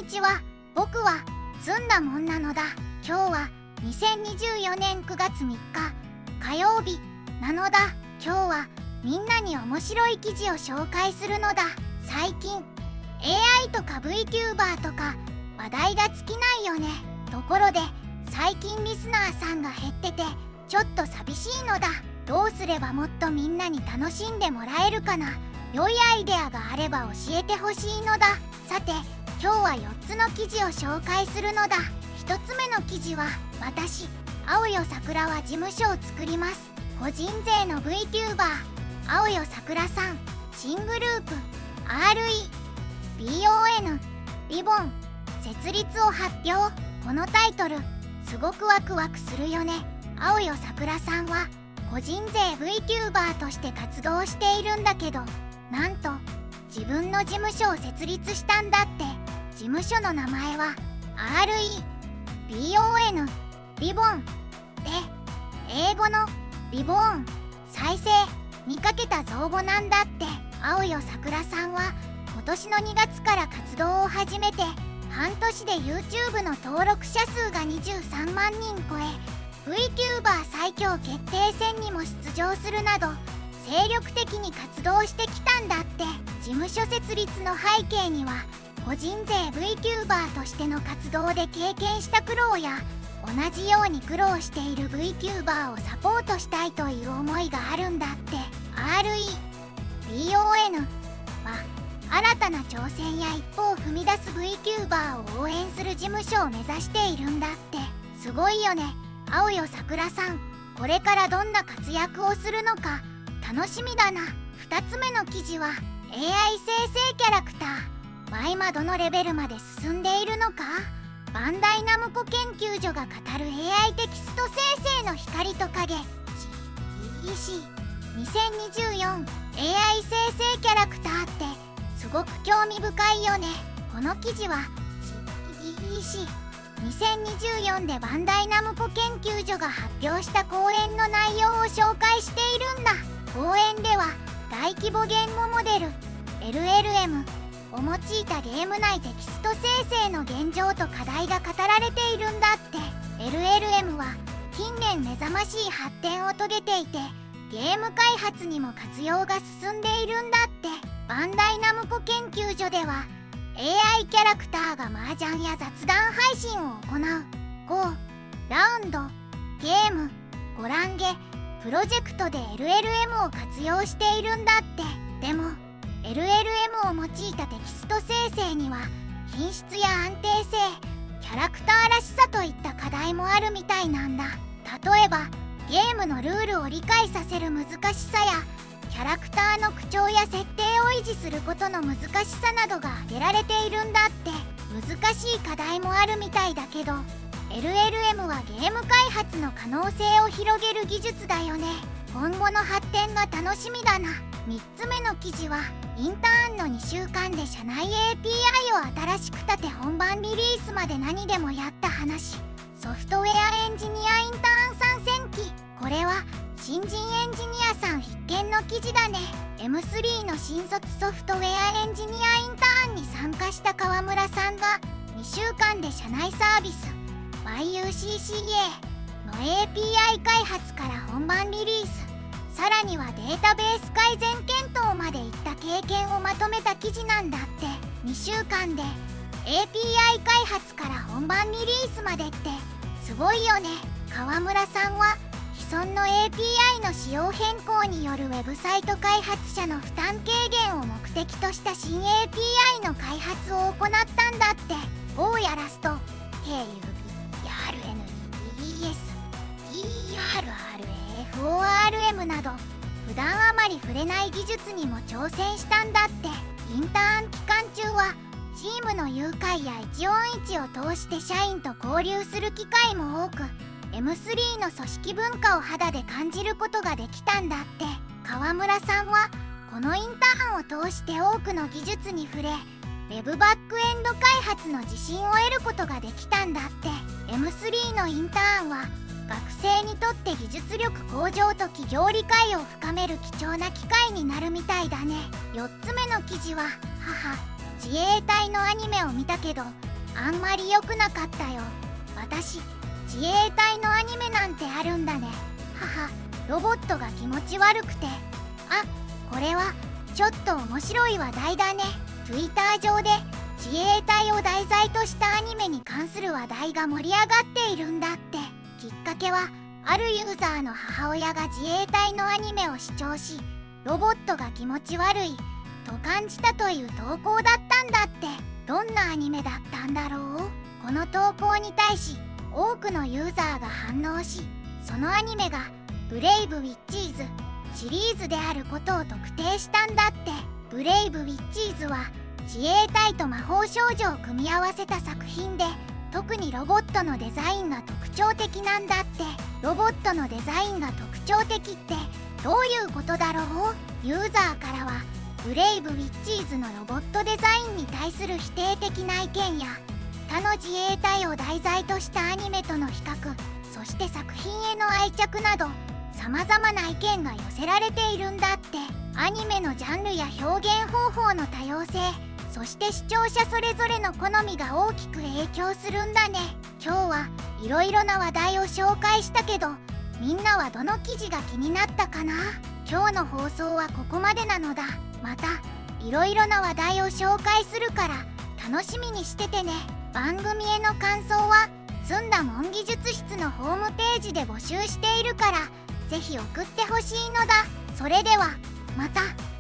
にちは。僕はずんだもんなのだ。今日は2024年9月3日火曜日なのだ。今日はみんなに面白い記事を紹介するのだ。最近 AI とか VTuber とか話題が尽きないよね。ところで最近リスナーさんが減っててちょっと寂しいのだ。どうすればもっとみんなに楽しんでもらえるかな。良いアイデアがあれば教えてほしいのだ。さて今日は4つの記事を紹介するのだ。1つ目の記事は、私青代さくらは事務所を作ります。個人税の VTuber 青代さくらさん新グループ REBON リボン設立を発表。このタイトルすごくワクワクするよね。青代さくらさんは個人税 VTuber として活動しているんだけど、なんと自分の事務所を設立したんだって。事務所の名前は REBON リボンで、英語のリボーン再生にかけた造語なんだって。青代さくらさんは今年の2月から活動を始めて半年で YouTube の登録者数が23万人超え、 VTuber 最強決定戦にも出場するなど精力的に活動してきたんだって。事務所設立の背景には個人税 VTuber としての活動で経験した苦労や同じように苦労している VTuber をサポートしたいという思いがあるんだって。 REBON は新たな挑戦や一歩を踏み出す VTuber を応援する事務所を目指しているんだって。すごいよね。青代さくらさん、これからどんな活躍をするのか楽しみだな。2つ目の記事は AI 生成キャラクターは今どのレベルまで進んでいるのか。バンダイナムコ研究所が語る AI テキスト生成の光と影 CEC2024 AI 生成キャラクターってすごく興味深いよね。この記事は CEC2024 でバンダイナムコ研究所が発表した講演の内容を紹介しているんだ。講演では大規模言語モデル LLM を用いたゲーム内テキスト生成の現状と課題が語られているんだって。 LLM は近年目覚ましい発展を遂げていてゲーム開発にも活用が進んでいるんだって。バンダイナムコ研究所では AI キャラクターが麻雀や雑談配信を行う Go ラウンドゲームゴランゲプロジェクトで LLM を活用しているんだって。でも LLM を用いたテキスト生成には品質や安定性、キャラクターらしさといった課題もあるみたいなんだ。例えばゲームのルールを理解させる難しさやキャラクターの口調や設定を維持することの難しさなどが挙げられているんだって。難しい課題もあるみたいだけど LLM はゲーム開発の可能性を広げる技術だよね。今後の発展が楽しみだな。3つ目の記事はインターンの2週間で社内 API を新しく立て本番リリースまで何でもやった話。ソフトウェアエンジニアインターン参戦記。これは新人エンジニアさん必見の記事だね。 M3 の新卒ソフトウェアエンジニアインターンに参加した川村さんが2週間で社内サービス YUCCA の API 開発から本番リリース、さらにはデータベース改善検討までいった経験をまとめた記事なんだって。2週間で API 開発から本番リリースまでってすごいよね。川村さんは既存の API の仕様変更によるウェブサイト開発者の負担軽減を目的とした新 API の開発を行ったんだって。 Go やラスト KUBRNESDRRFORM など普段あまり触れない技術にも挑戦したんだって。インターン期間中はチームの誘拐や一音一を通して社員と交流する機会も多く M3 の組織文化を肌で感じることができたんだって。川村さんはこのインターンを通して多くの技術に触れウェブバックエンド開発の自信を得ることができたんだって。 M3 のインターンは学生にとって技術力向上と企業理解を深める貴重な機会になるみたいだね。4つ目の記事は自衛隊のアニメを見たけどあんまり良くなかったよ。私、自衛隊のアニメなんてあるんだね。はは、ロボットが気持ち悪くて。あ、これはちょっと面白い話題だね。Twitter 上で自衛隊を題材としたアニメに関する話題が盛り上がっているんだって。きっかけはあるユーザーの母親が自衛隊のアニメを視聴し、ロボットが気持ち悪いと感じたという投稿だったんだって。どんなアニメだったんだろう。この投稿に対し多くのユーザーが反応し、そのアニメがブレイブウィッチーズシリーズであることを特定したんだって。ブレイブウィッチーズは自衛隊と魔法少女を組み合わせた作品で、特にロボットのデザインが特徴的なんだって。ロボットのデザインが特徴的ってどういうことだろう。ユーザーからはブレイブウィッチーズのロボットデザインに対する否定的な意見や、他の自衛隊を題材としたアニメとの比較、そして作品への愛着など様々な意見が寄せられているんだって。アニメのジャンルや表現方法の多様性、そして視聴者それぞれの好みが大きく影響するんだね。今日はいろいろな話題を紹介したけど、みんなはどの記事が気になったかな。今日の放送はここまでなのだ。またいろいろな話題を紹介するから楽しみにしててね。番組への感想はずんだもん技術室のホームページで募集しているから、ぜひ送ってほしいのだ。それではまた。